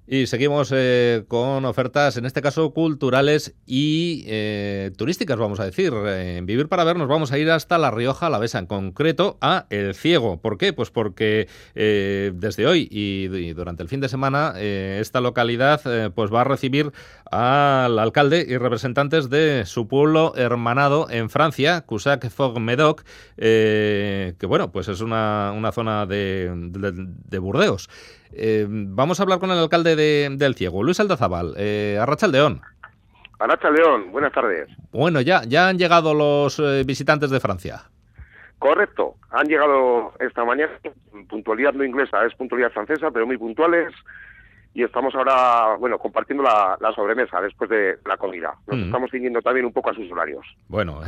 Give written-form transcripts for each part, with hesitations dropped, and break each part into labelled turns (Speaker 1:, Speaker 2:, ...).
Speaker 1: Y seguimos con ofertas, en este caso culturales y turísticas, vamos a decir. En Vivir para Ver nos vamos a ir hasta La Rioja Alavesa, en concreto a El Ciego. ¿Por qué? Pues porque desde hoy y durante el fin de semana esta localidad pues va a recibir al alcalde y representantes de su pueblo hermanado en Francia, Cusac-Fogg-Médoc, que bueno, pues es una zona de Burdeos. Vamos a hablar con el alcalde del Ciego, Luis Aldazabal. Arratsaldeon.
Speaker 2: Arratsaldeon, buenas tardes.
Speaker 1: Bueno, ya han llegado los visitantes de Francia.
Speaker 2: Correcto, han llegado esta mañana, puntualidad no inglesa, es puntualidad francesa, pero muy puntuales, y estamos ahora, bueno, compartiendo la sobremesa después de la comida. Nos estamos ciñendo también un poco a sus horarios.
Speaker 1: Bueno,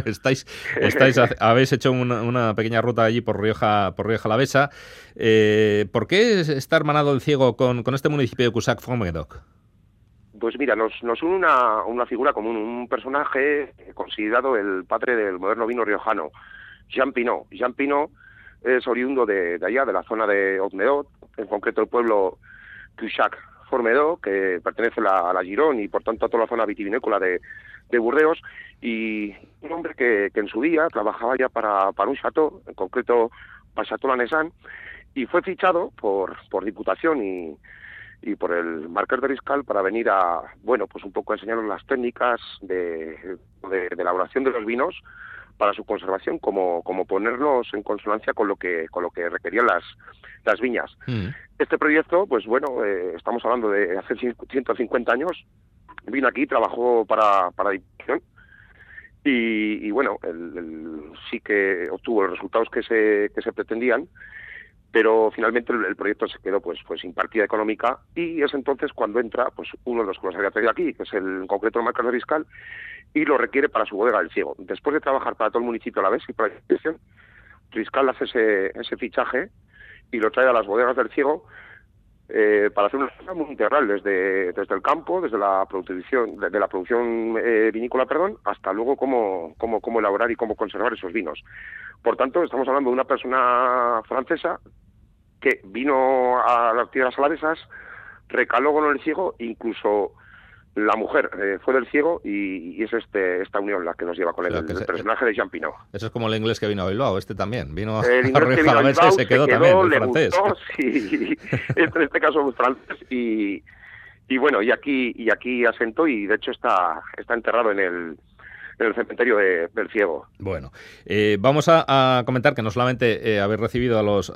Speaker 1: habéis hecho una pequeña ruta allí por Rioja Alavesa. ¿Por qué está hermanado el Ciego con este municipio de Cusac-Fogg-Médoc?
Speaker 2: Pues mira, nos une una figura común, un personaje considerado el padre del moderno vino riojano, Jean Pinot. Jean Pinot es oriundo de allá, de la zona de Haut-Médoc, en concreto el pueblo Cusac-Fogg-Médoc, que pertenece a la Gironde y por tanto a toda la zona vitivinícola de Burdeos, y un hombre que en su día trabajaba ya para un chateau, en concreto para Chateau Lanessan, y fue fichado por Diputación y por el Marqués de Riscal para venir a, bueno, pues un poco a enseñarnos las técnicas de elaboración de los vinos para su conservación, como ponernos en consonancia con lo que requerían las viñas. Este proyecto, pues bueno, estamos hablando de hace 150 años, vino aquí, trabajó para Diputación, y bueno, sí que obtuvo los resultados que se pretendían, pero finalmente el proyecto se quedó pues sin partida económica, y es entonces cuando entra pues uno de los que nos había traído aquí, que es en concreto el Marqués de Riscal, y lo requiere para su bodega del Ciego. Después de trabajar para todo el municipio a la vez y para la dirección, Riscal hace ese fichaje y lo trae a las bodegas del Ciego para hacer una cosa muy integral, desde el campo, desde la producción vinícola, hasta luego cómo elaborar y cómo conservar esos vinos. Por tanto, estamos hablando de una persona francesa que vino a las tierras alavesas, recaló con el Ciego, incluso la mujer fue del Ciego, y es esta unión la que nos lleva con el personaje de Jean Pinot.
Speaker 1: Eso es como el inglés que vino a Bilbao, también. Vino a
Speaker 2: Rioja
Speaker 1: Alavesa y se quedó también, el francés.
Speaker 2: Gustó, sí, en este caso es francés, y bueno, y aquí asentó, y de hecho está enterrado en el cementerio del Ciego.
Speaker 1: Bueno, vamos a comentar que no solamente habéis recibido a los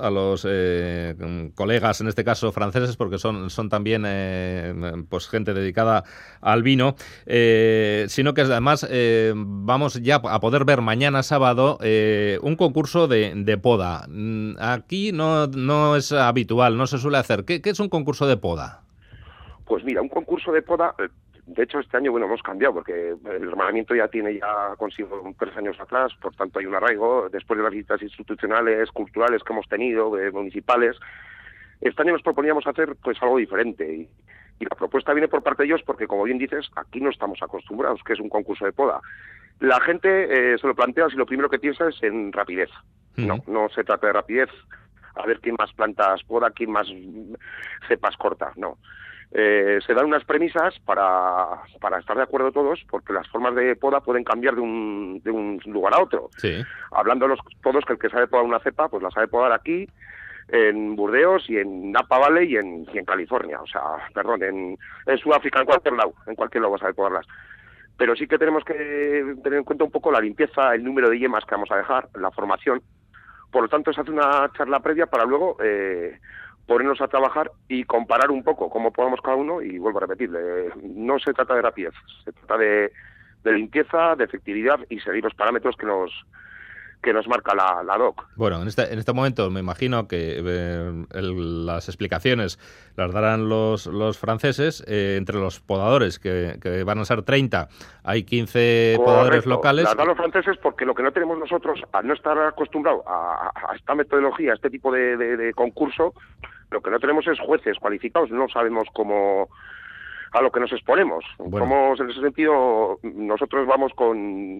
Speaker 1: colegas, en este caso franceses, porque son también pues gente dedicada al vino, sino que además vamos ya a poder ver mañana sábado un concurso de poda. Aquí no es habitual, no se suele hacer. ¿Qué es un concurso de poda?
Speaker 2: Pues mira, un concurso de poda... De hecho, este año, bueno, hemos cambiado, porque el hermanamiento ya consigo 3 años atrás, por tanto hay un arraigo, después de las visitas institucionales, culturales que hemos tenido, municipales. Este año nos proponíamos hacer pues algo diferente, y la propuesta viene por parte de ellos porque, como bien dices, aquí no estamos acostumbrados, que es un concurso de poda. La gente se lo plantea si lo primero que piensa es en rapidez. No se trata de rapidez, a ver quién más plantas poda, quién más cepas corta, no. Se dan unas premisas para estar de acuerdo todos, porque las formas de poda pueden cambiar de un lugar a otro.
Speaker 1: Sí.
Speaker 2: Hablando todos que el que sabe podar una cepa, pues la sabe podar aquí, en Burdeos y en Napa Valley y en California, o sea, perdón, en Sudáfrica, en cualquier lado sabe podarlas. Pero sí que tenemos que tener en cuenta un poco la limpieza, el número de yemas que vamos a dejar, la formación. Por lo tanto, se hace una charla previa para luego ponernos a trabajar y comparar un poco cómo podamos cada uno, y vuelvo a repetir, no se trata de rapidez, se trata de limpieza, de efectividad y seguir los parámetros que nos marca la DOC.
Speaker 1: Bueno, en este momento me imagino que las explicaciones las darán los franceses. Entre los podadores, que van a ser 30, hay 15 podadores locales.
Speaker 2: Las dan los franceses porque lo que no tenemos nosotros, al no estar acostumbrados a esta metodología, a este tipo de concurso, lo que no tenemos es jueces cualificados, no sabemos cómo a lo que nos exponemos.
Speaker 1: Bueno.
Speaker 2: Somos, en ese sentido, nosotros vamos con...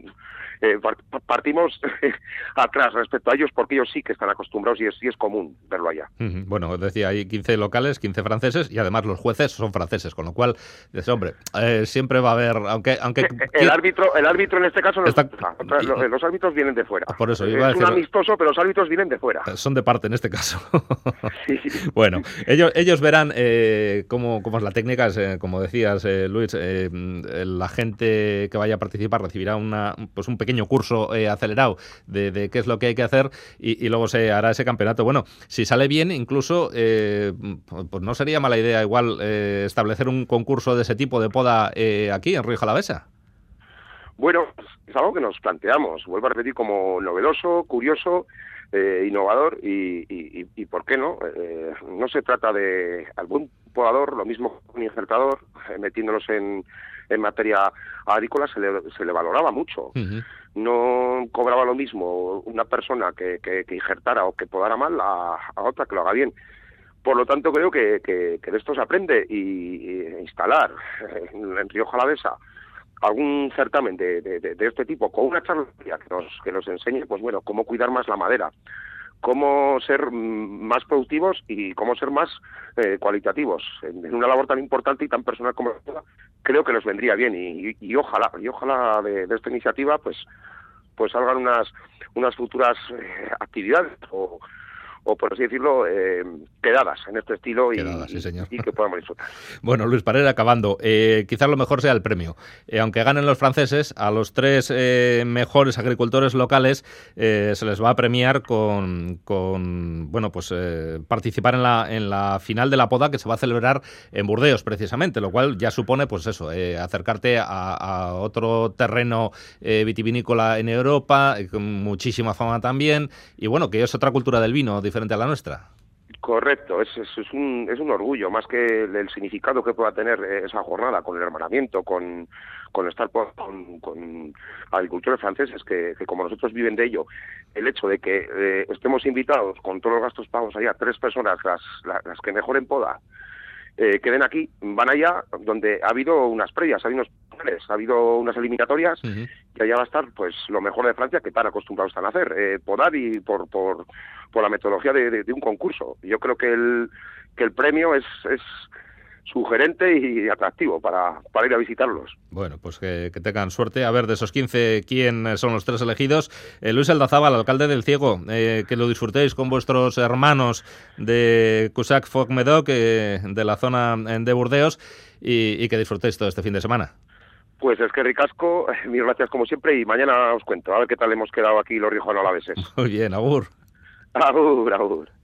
Speaker 2: partimos atrás respecto a ellos, porque ellos sí que están acostumbrados y es común verlo allá.
Speaker 1: Bueno, decía, hay 15 locales, 15 franceses, y además los jueces son franceses, con lo cual, hombre, siempre va a haber, aunque
Speaker 2: el árbitro en este caso los árbitros vienen de fuera.
Speaker 1: Por eso iba a decir,
Speaker 2: un amistoso, pero los árbitros vienen de fuera.
Speaker 1: Son de parte en este caso.
Speaker 2: Sí.
Speaker 1: Bueno, ellos verán cómo es la técnica, como decías, Luis, la gente que vaya a participar recibirá pues un pequeño curso acelerado de qué es lo que hay que hacer y luego se hará ese campeonato. Bueno, si sale bien, incluso, pues no sería mala idea igual establecer un concurso de ese tipo de poda aquí en Rioja Alavesa.
Speaker 2: Bueno, es algo que nos planteamos, vuelvo a repetir, como novedoso, curioso, innovador y ¿por qué no? No se trata de algún podador, lo mismo que un injertador, metiéndolos en materia agrícola se le valoraba mucho.
Speaker 1: Uh-huh.
Speaker 2: No cobraba lo mismo una persona que injertara o que podara mal a otra que lo haga bien. Por lo tanto, creo que de esto se aprende y instalar en Rioja Alavesa algún certamen de este tipo con una charla que nos enseñe, pues bueno, cómo cuidar más la madera, cómo ser más productivos y cómo ser más cualitativos en una labor tan importante y tan personal como esta. Creo que nos vendría bien y ojalá de esta iniciativa pues salgan unas futuras actividades o por así decirlo, quedadas en este estilo
Speaker 1: sí, señor.
Speaker 2: Y que podamos disfrutar.
Speaker 1: Bueno, Luis, para ir acabando, quizás lo mejor sea el premio. Aunque ganen los franceses, a los 3 mejores agricultores locales se les va a premiar con bueno, pues participar en la final de la poda que se va a celebrar en Burdeos, precisamente, lo cual ya supone, pues eso, acercarte a otro terreno vitivinícola en Europa, con muchísima fama también, y bueno, que es otra cultura del vino diferente a la nuestra.
Speaker 2: Correcto, es un orgullo, más que el significado que pueda tener esa jornada con el hermanamiento, con estar con agricultores franceses que como nosotros viven de ello, el hecho de que estemos invitados con todos los gastos pagos allá, 3 personas, las que mejor en poda, queden aquí, van allá donde ha habido unas previas, ha habido unos papeles, ha habido unas eliminatorias, uh-huh. Y allá va a estar pues lo mejor de Francia que tan acostumbrados están a hacer, podar y por la metodología de un concurso. Yo creo que el premio es sugerente y atractivo para ir a visitarlos.
Speaker 1: Bueno, pues que tengan suerte. A ver, de esos 15, ¿quién son los 3 elegidos? Luis Aldazábal, alcalde del Ciego, que lo disfrutéis con vuestros hermanos de Cusac-Foc-Medoc, de la zona de Burdeos, y que disfrutéis todo este fin de semana.
Speaker 2: Pues es que ricasco, mil gracias como siempre, y mañana os cuento, a ver qué tal hemos quedado aquí los riojanos alaveses.
Speaker 1: Muy bien, agur.
Speaker 2: Agur.